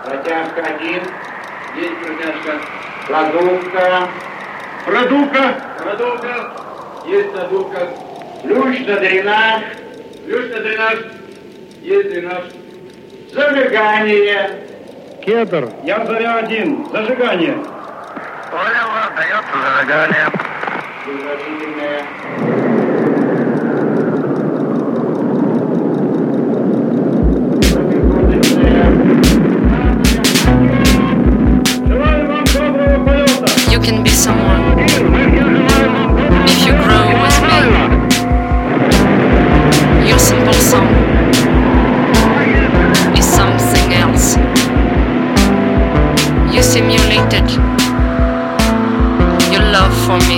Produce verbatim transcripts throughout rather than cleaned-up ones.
Протяжка один. Есть протяжка. Продувка. Продувка. Продувка. Есть продувка. Ключ на дренаж. Ключ на дренаж. Есть дренаж. Зажигание. Кедр. Я заря один. Зажигание. Понял, дается зажигание. Предварительное. You can be someone if you grow with me. Your simple song is something else. You simulated your love for me.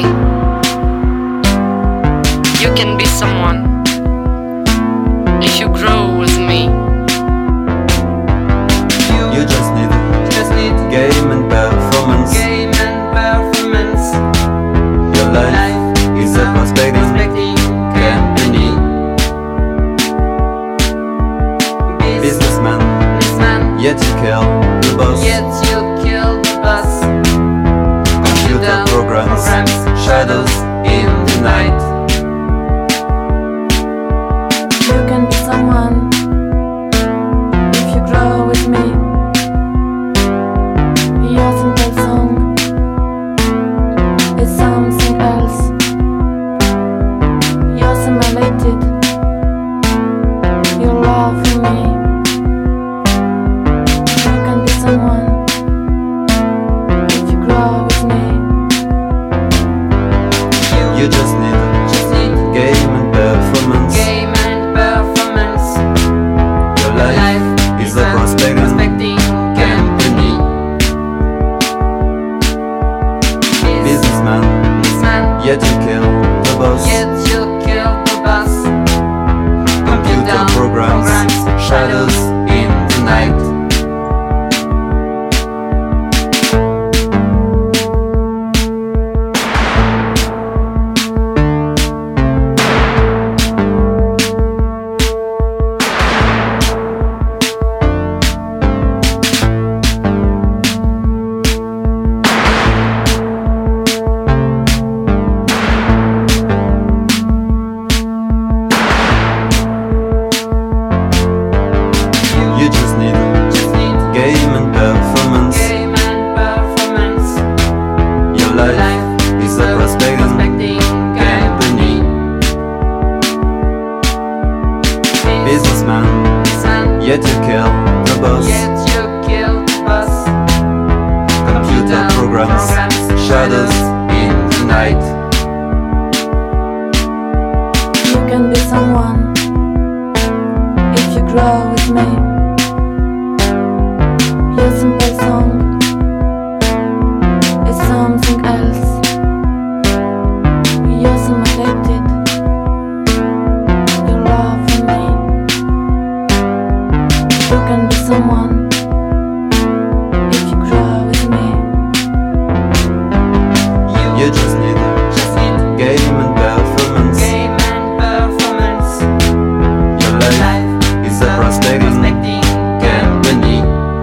You can be someone if you grow with me. You just need Just need game and performance. game and performance. Your life is a prospecting prospecting company. Businessman, businessman. yet you kill the boss. Yet you kill the boss. Computer programs, shadows in the night. You can be someone if you grow with me. Your simple song is something else. You're simulated your love for me. You can be someone if you grow with me. You just need Just need game and performance. game and performance. Your life is a prospecting prospecting company. Businessman, businessman. yet you kill the boss. Yet you kill the boss. Computer programs, shadows in the night. You just need Just need game and performance. game and performance. Your life is a prospecting prospecting company. Businessman, businessman. yet you kill the boss. Yet you kill the boss. Computer programs, shadows in the night. You can be someone if you grow with me. Your simple song is something else. You're simulated your love for me. You can be someone if you grow with me. You just need Just need game and performance. game and performance. Your life is a prospecting prospecting company.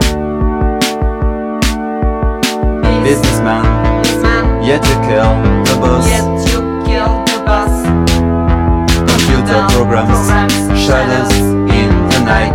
Businessman, businessman. yet you kill the boss. Yet you kill the boss. Computer programs, shadows in the night.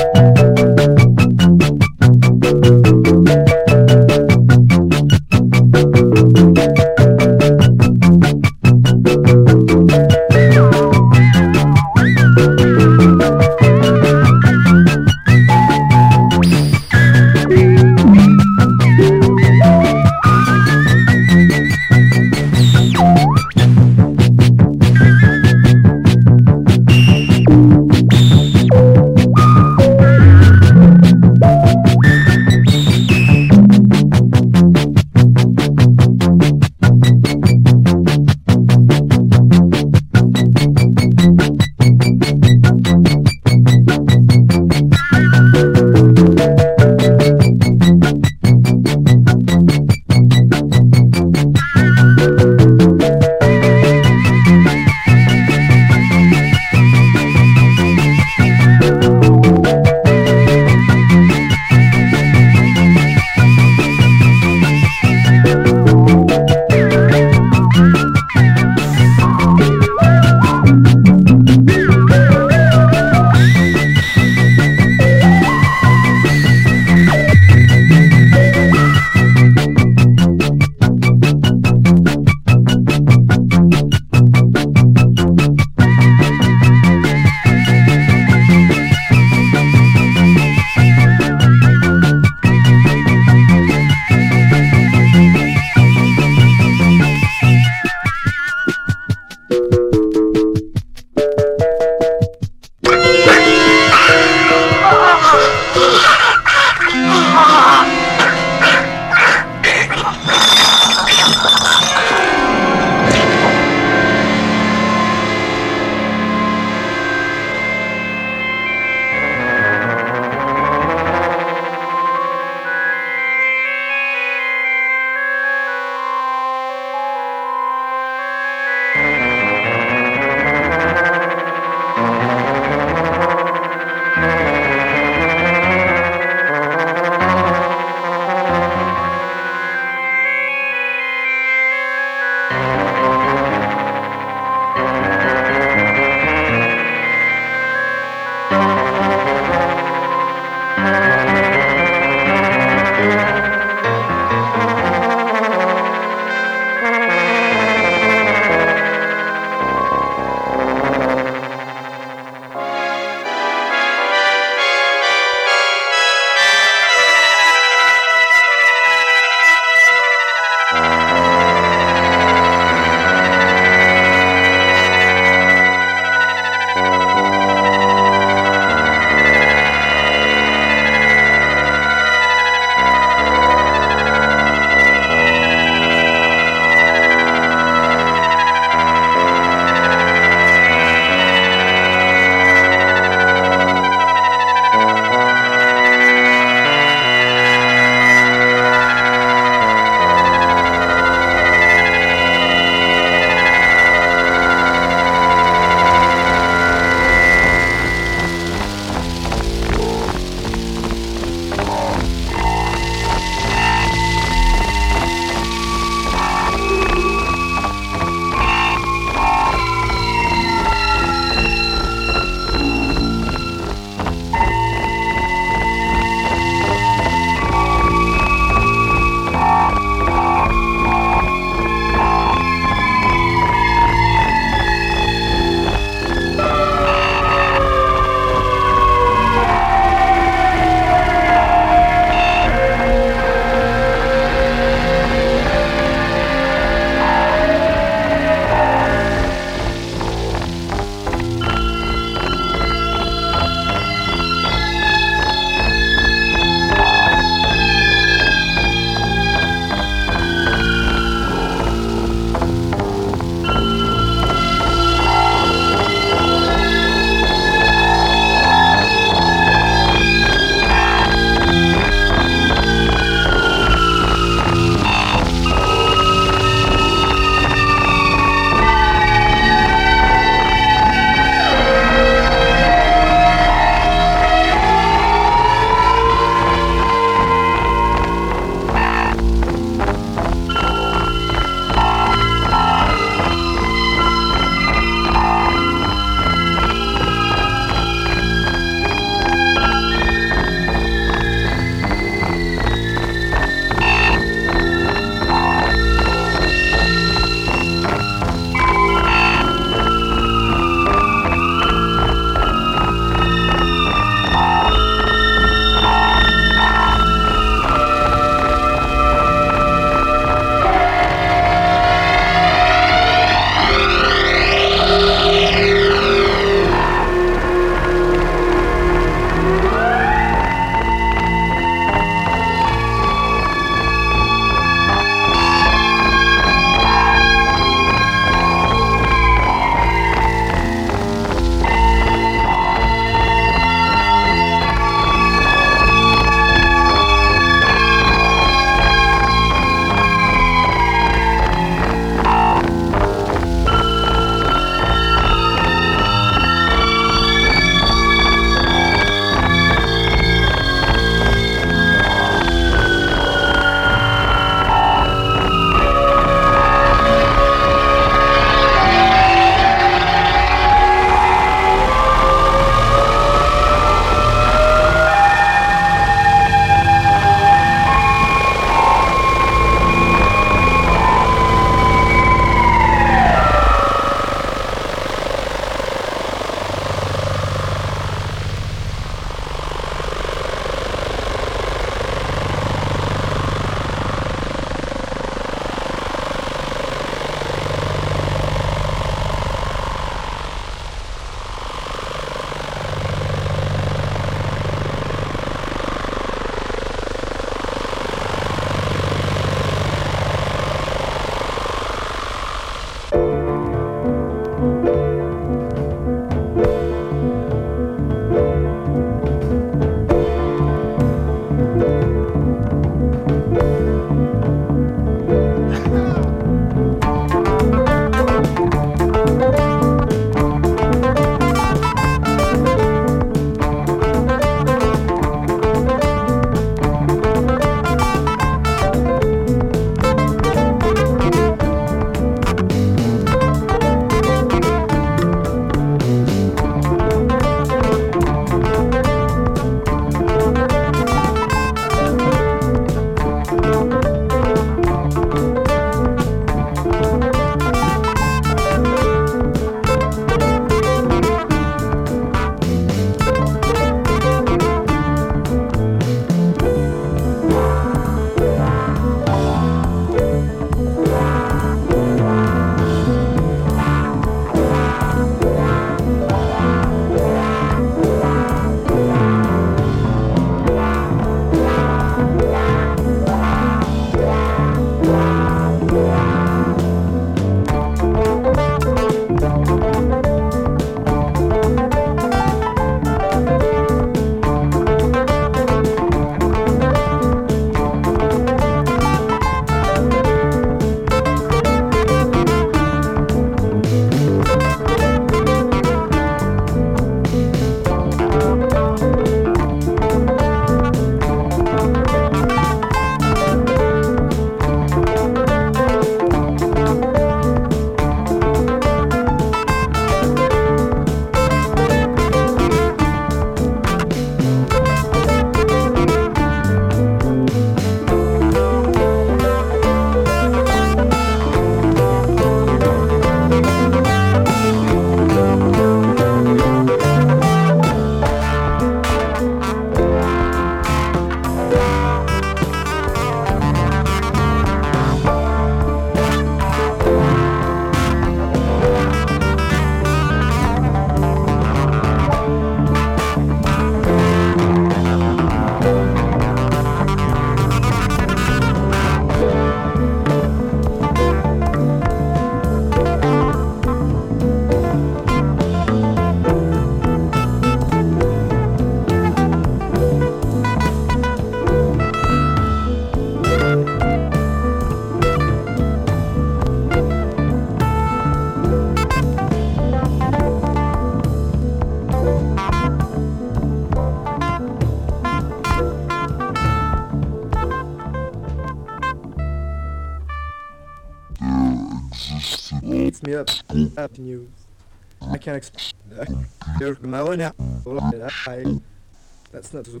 me up, up news. I can't expect there's my own app. That's not so.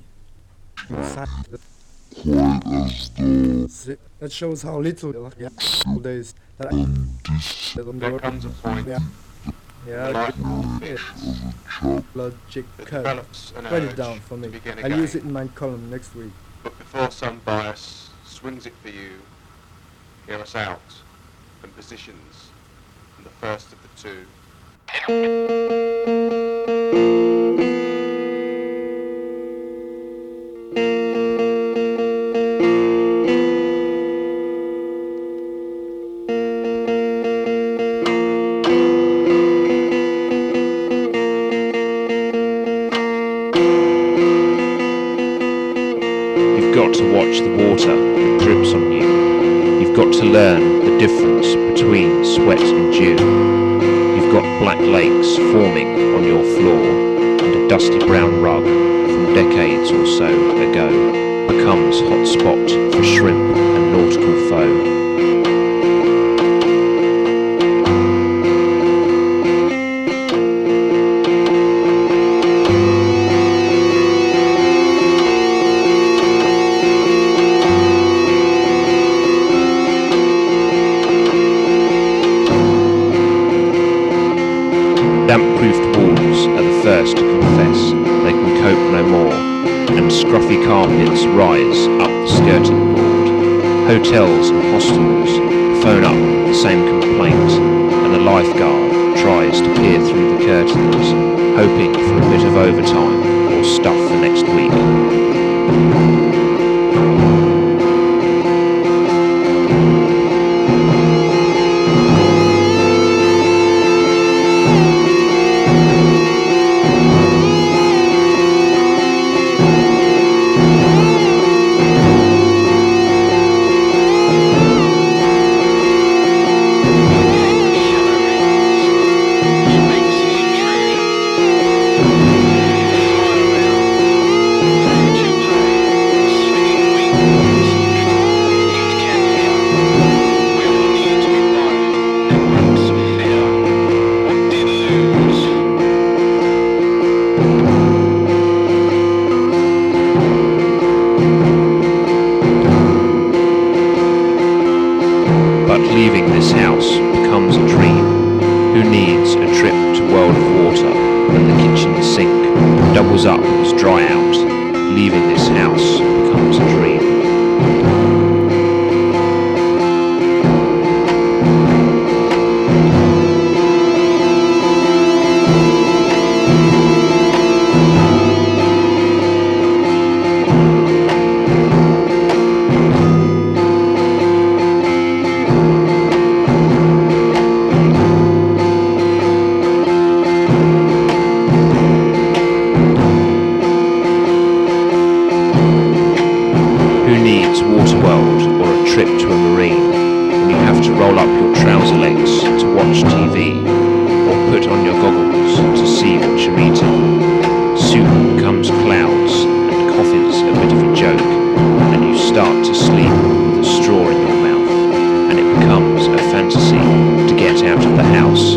That shows how little yeah, days that I There comes a point yeah. Yeah, life yeah. Logic that code. develops an Write it urge down for me. to begin I'll again. use it in my column next week. But before some bias swings it for you, hear us out and positions, and the first of the two. You've got to watch the water that drips on you. You've got to learn the difference between sweat and dew. You've got black lakes forming on your floor, and a dusty brown rug from decades or so ago becomes hot spot for shrimp and nautical foe. Damp-proofed walls are the first to confess they can cope no more, and scruffy carpets rise up the skirting board. Hotels and hostels phone up the same complaint, and the lifeguard tries to peer through the curtains, hoping for a bit of overtime or stuff for next week. Leaving this house becomes a dream. Who needs a trip to World of Water when the kitchen sink doubles up as dry out? Leaving this house becomes a dream. Waterworld or a trip to a marine when you have to roll up your trouser legs to watch T V or put on your goggles to see what you're eating. Soon becomes clouds and coffee's a bit of a joke, and you start to sleep with a straw in your mouth, and it becomes a fantasy to get out of the house.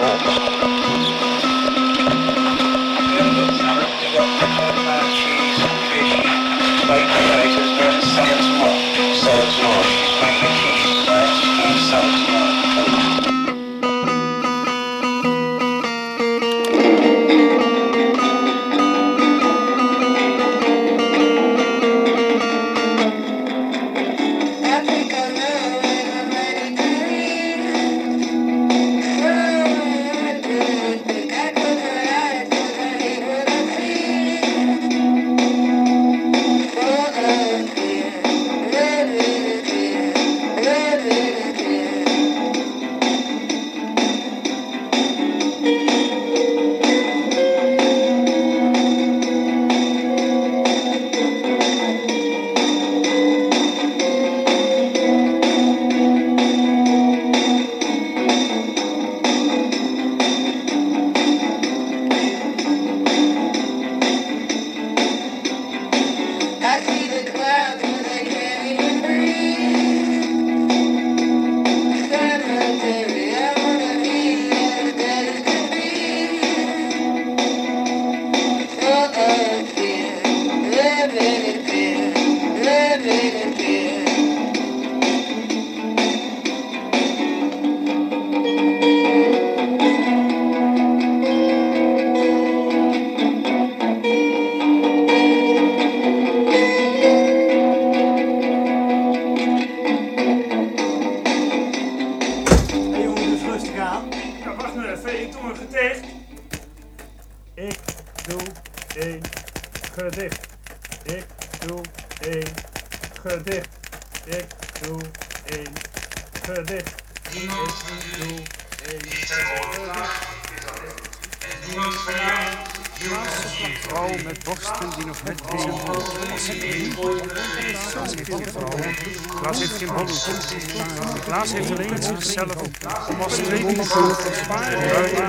Klaas heeft alleen zichzelf om als tweede groep te sparen.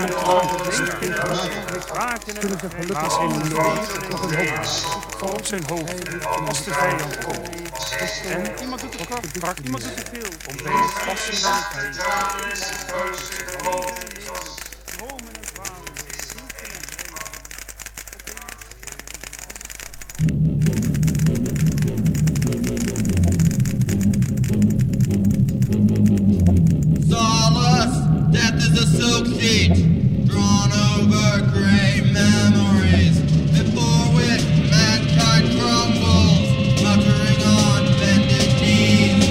Klaas heeft een hoofd op zijn hoofd als de vijand komt. En iemand doet het kort, iemand doet het veel. Om bij het passen van het Death is a silk sheet drawn over gray memories before which mankind crumbles, muttering on bended knees.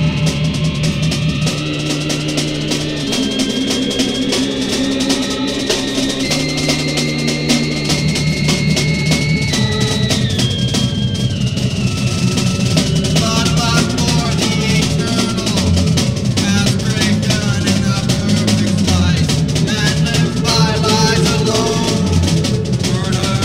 But but for the eternal has breaking in a perfect life and lives by lies alone. Murder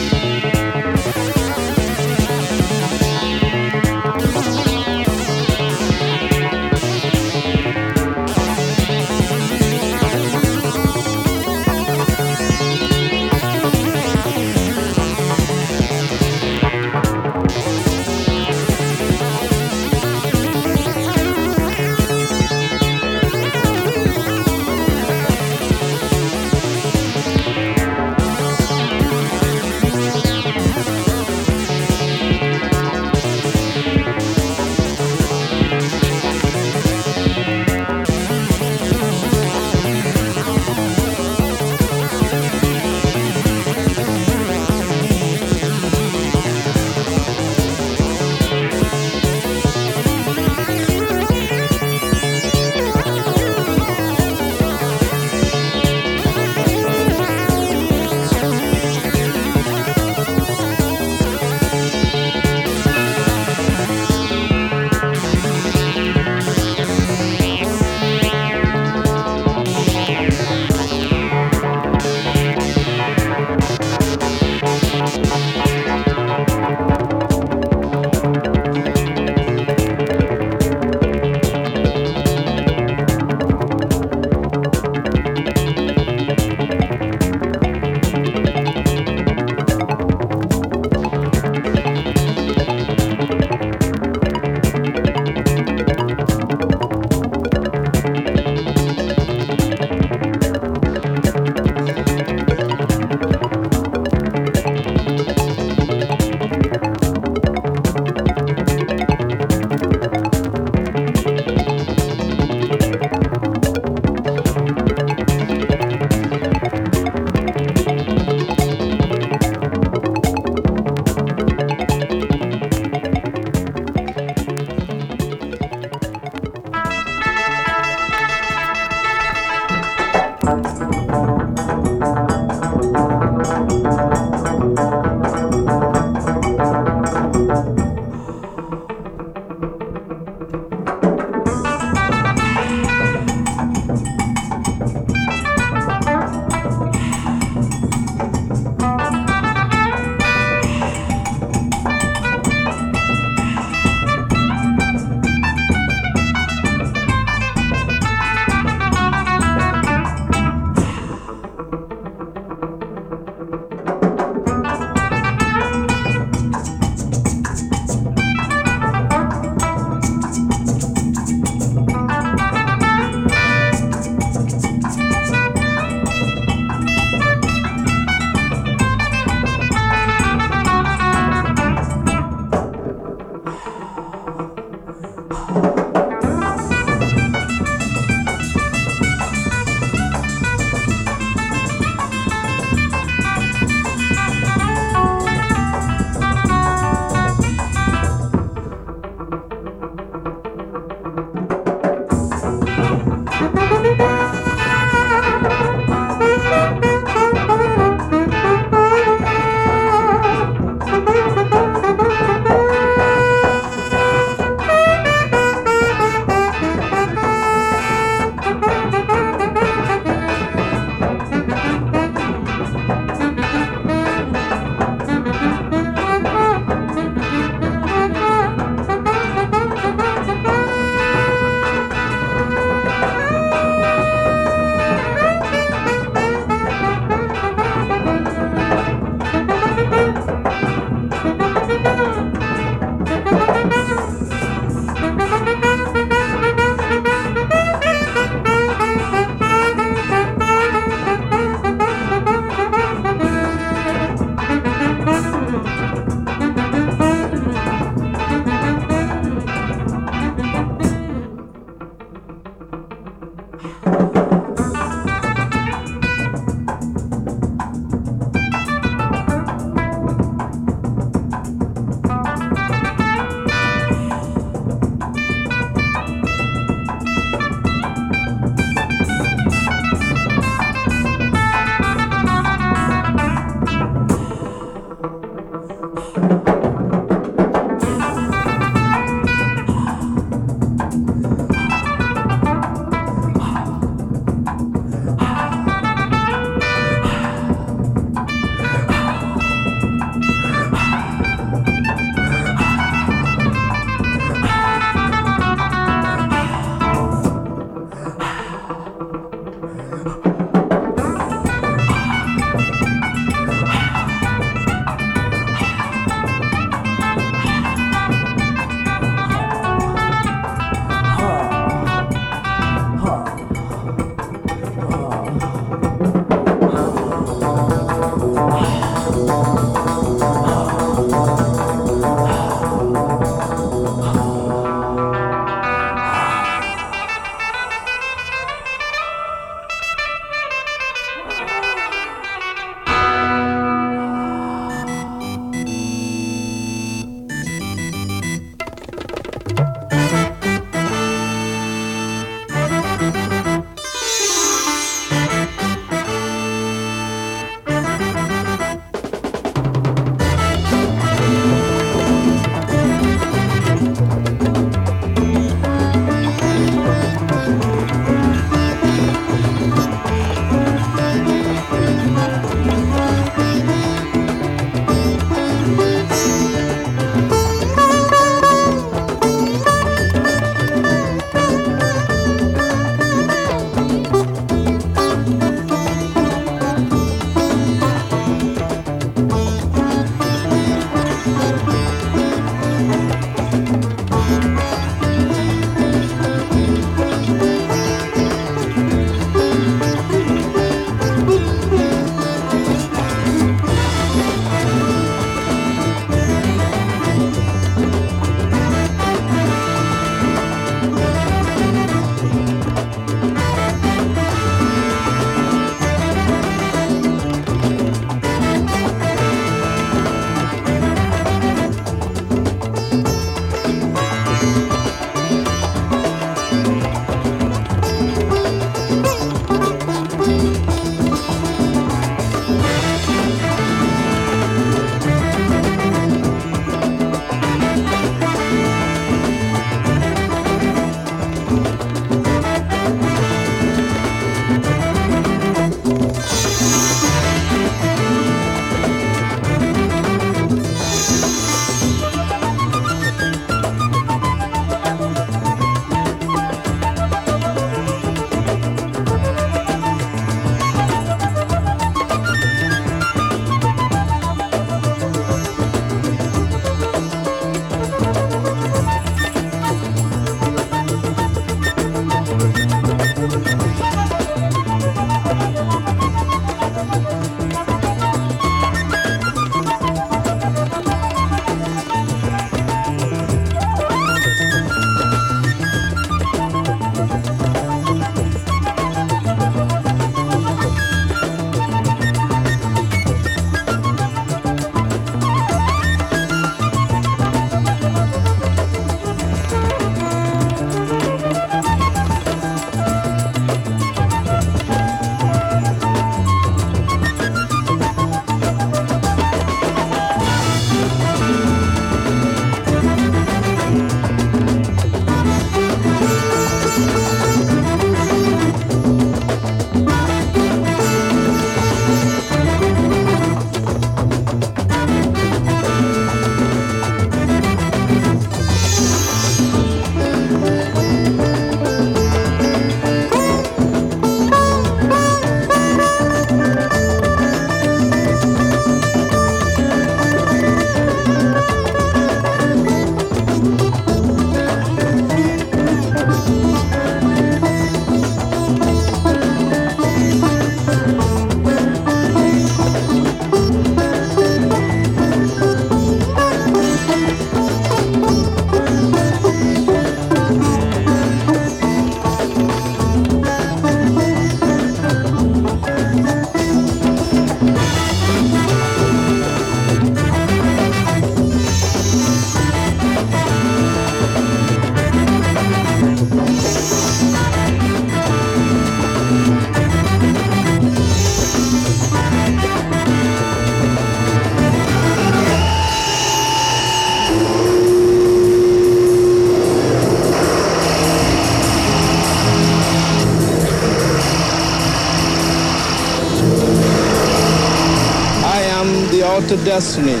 altered destiny.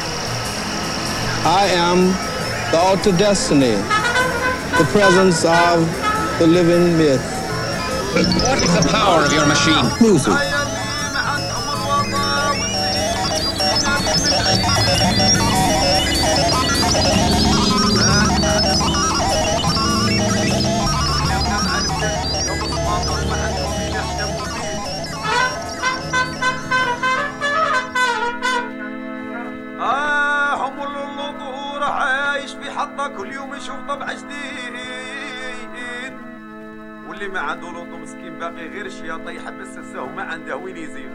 I am the altered destiny, the presence of the living myth. What is the power of your machine? Music. كل يوم يشوف طبع جديد، واللي ما عنده لوطو مسكين باقي غير الشياطة يحبس السه وما عنده وين يزيد.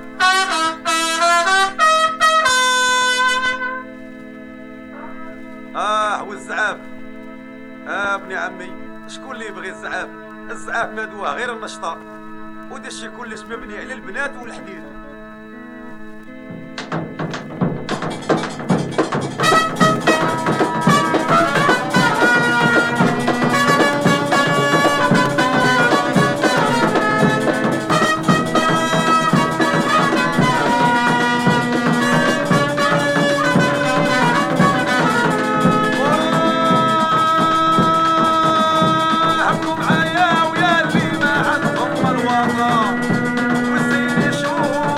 اه والزعاف، اه ابن عمي شكون اللي يبغي الزعاف؟ الزعاف مدواه غير النشطة، ودا الشي كلش مبني على البنات والحديد. معايا ويا اللي ما عندهم الوطن والزين يشوف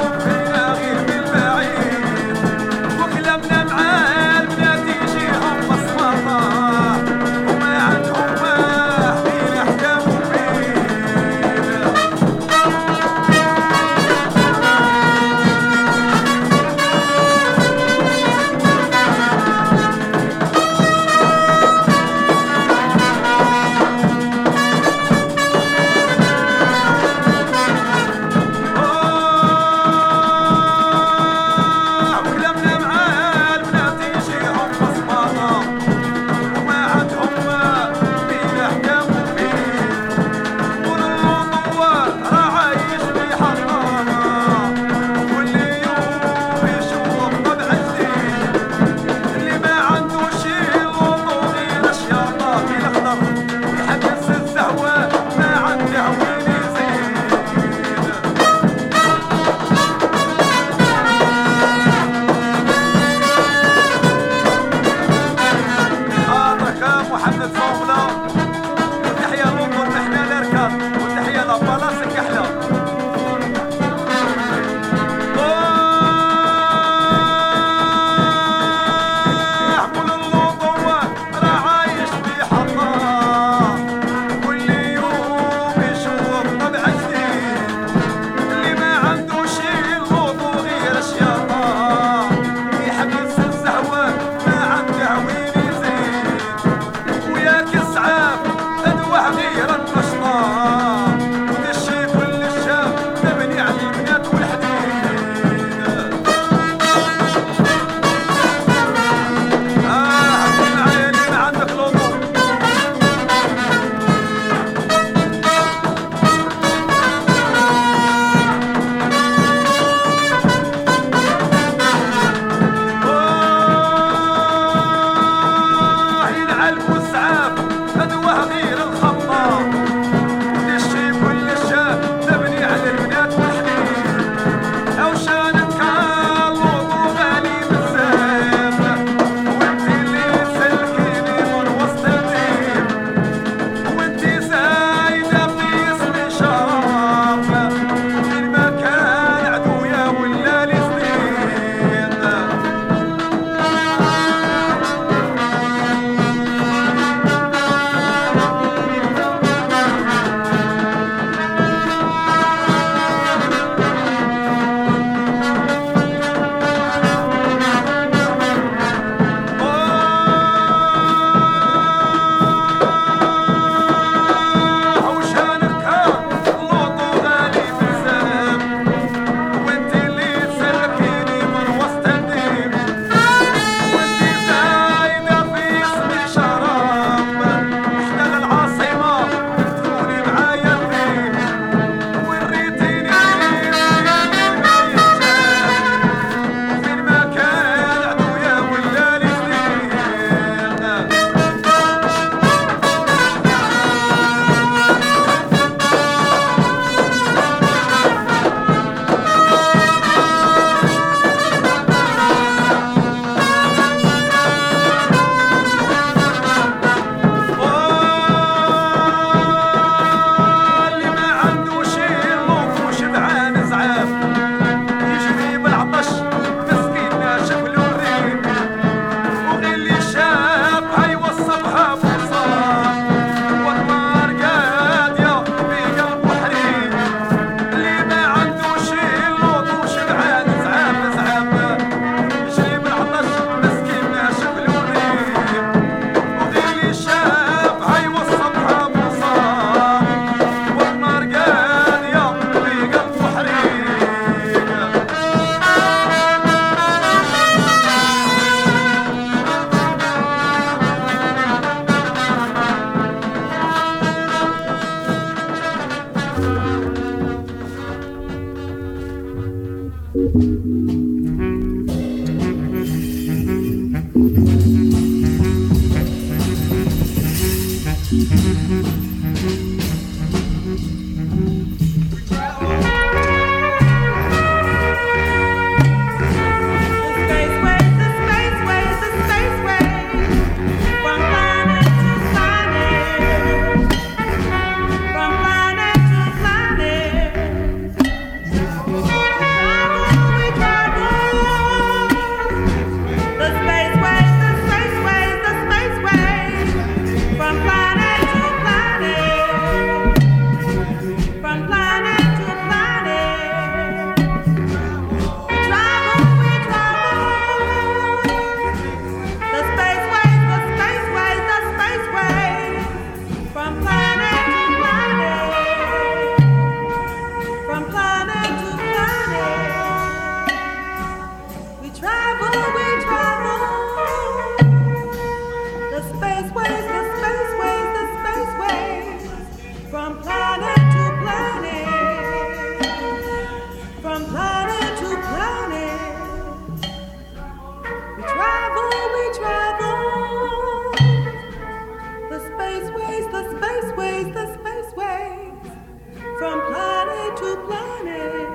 spaceways, the spaceways, the spaceways, from planet to planet,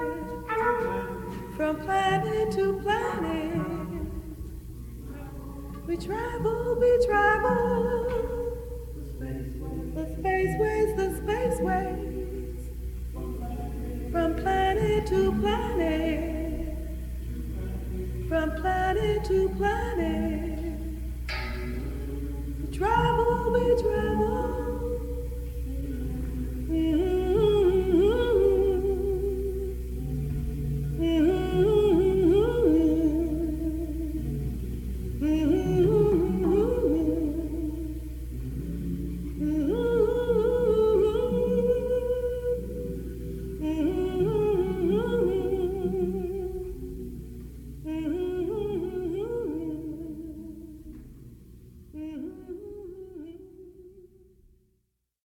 from planet to planet. We travel, we travel, the spaceways, the spaceways, from planet to planet, from planet to planet.